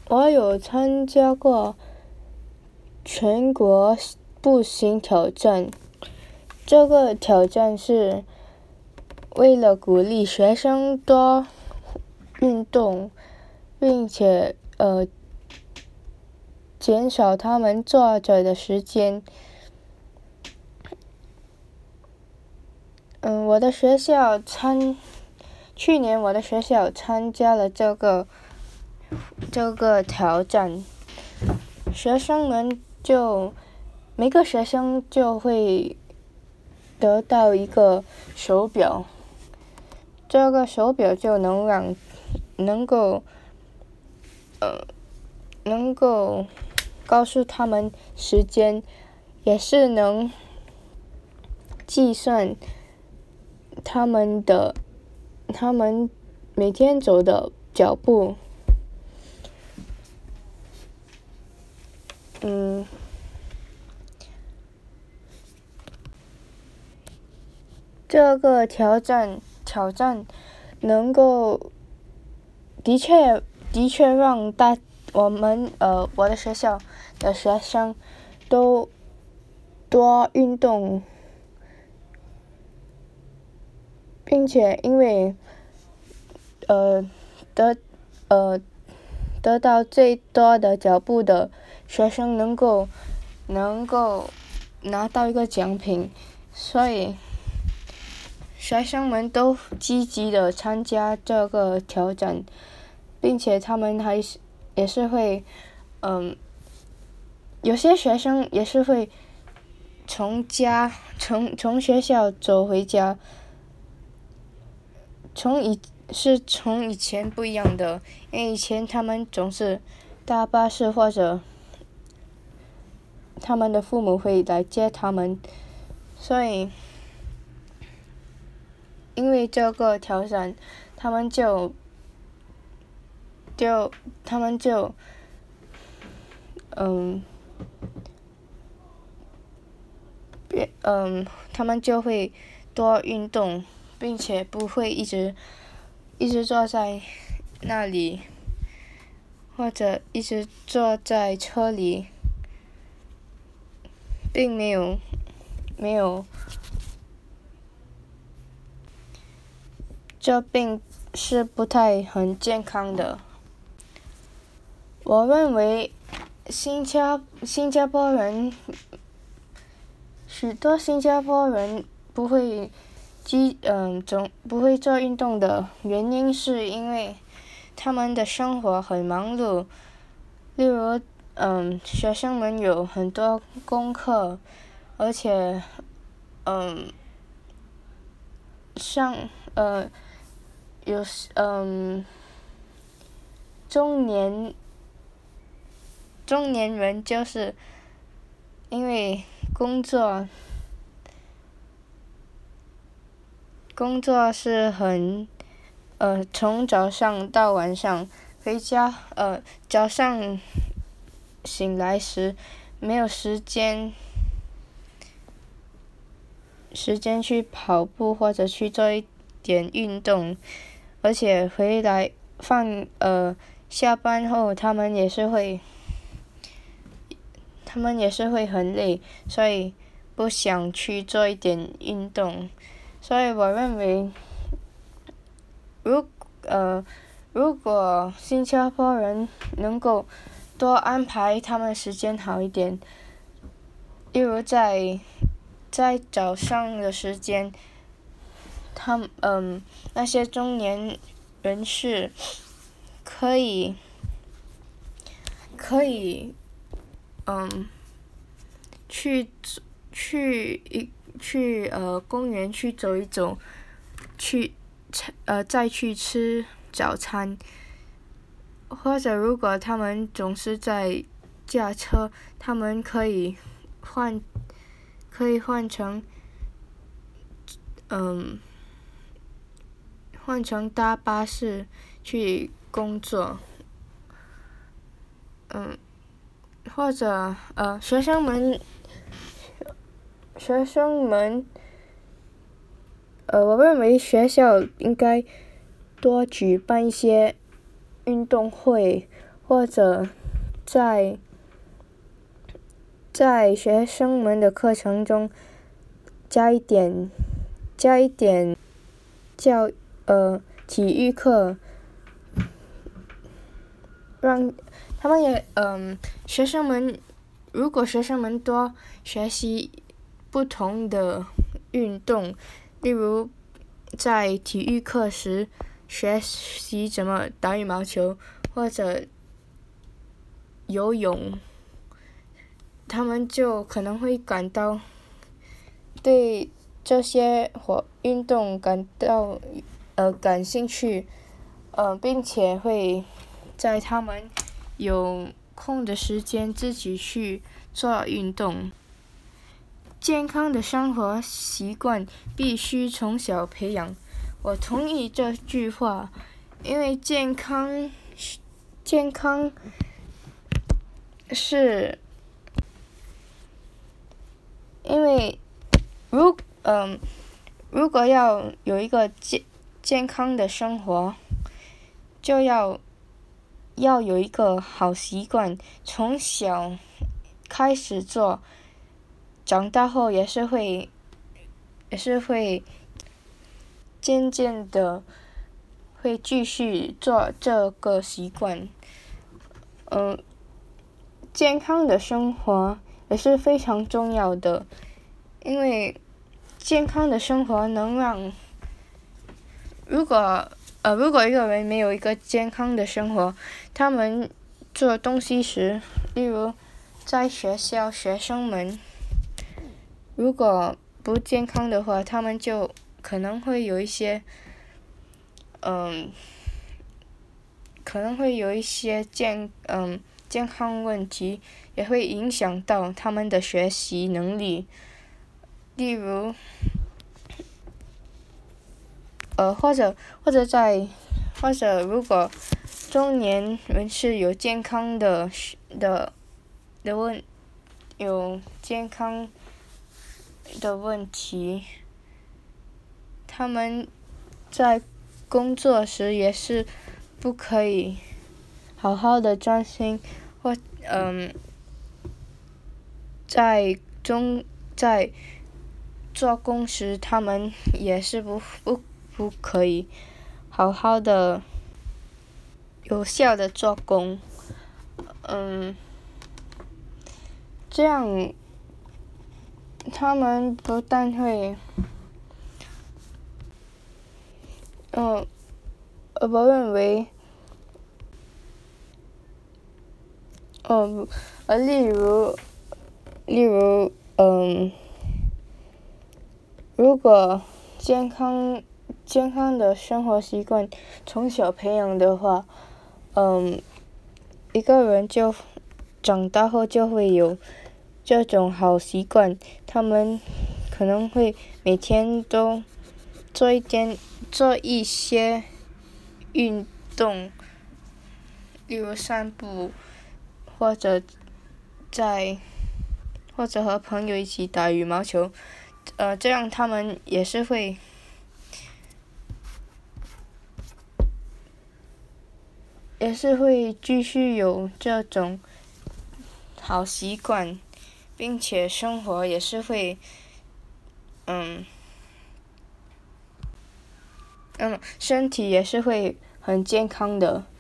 我有参加过全国步行挑战，这个挑战是为了鼓励学生多运动，并且减少他们坐着的时间。去年我的学校参加了这个挑战，每个学生就会得到一个手表，这个手表就能够告诉他们时间，也是能计算他们每天走的脚步。这个挑战能够的确让我的学校的学生都多运动，并且因为得到最多的脚步的学生能够拿到一个奖品，所以学生们都积极的参加这个挑战，并且他们也是会有些学生也是会从学校走回家，从以前不一样的，因为以前他们总是搭巴士或者他们的父母会来接他们，所以因为这个挑战，他们就会多运动，并且不会一直坐在那里，或者一直坐在车里，并没有，这并是不太很健康的。我认为新加坡人许多新加坡人不会做运动的原因是因为他们的生活很忙碌，例如学生们有很多功课，而且中年人就是因为工作是很从早上到晚上，回家早上醒来时没有时间去跑步或者去做一点运动，而且回来下班后他们也是会很累，所以不想去做一点运动。所以我认为如果新加坡人能够多安排他们时间好一点，例如在早上的时间，那些中年人士可以去公园去走一走，再去吃早餐，或者如果他们总是在驾车，他们可以换成搭巴士去工作，或者学生们，我认为学校应该多举办一些运动会， 或者在学生们的课程中加一点体育课，让他们也如果学生们多学习不同的运动，例如在体育课时学习怎么打羽毛球或者游泳，他们就可能会对这些运动感兴趣，并且会在他们有空的时间自己去做运动。健康的生活习惯必须从小培养，我同意这句话，因为健康是，因为如果要有一个健康的生活，就要有一个好习惯，从小开始做，长大后也是会渐渐的会继续做这个习惯。健康的生活也是非常重要的，因为健康的生活能让如果一个人没有一个健康的生活，他们做东西时，例如在学校学生们如果不健康的话，他们就可能会有一些健康问题，也会影响到他们的学习能力。例如或者如果中年人是有健康的问题，他们在工作时也是不可以好好的专心，或在做工时，他们也是不可以好好的有效的做工。这样他们不但会我认为例如如果健康的生活习惯从小培养的话，一个人就长大后就会有这种好习惯，他们可能会每天都做一些运动，例如散步，或者和朋友一起打羽毛球，这样他们也是会继续有这种好习惯，并且生活也是会身体也是会很健康的。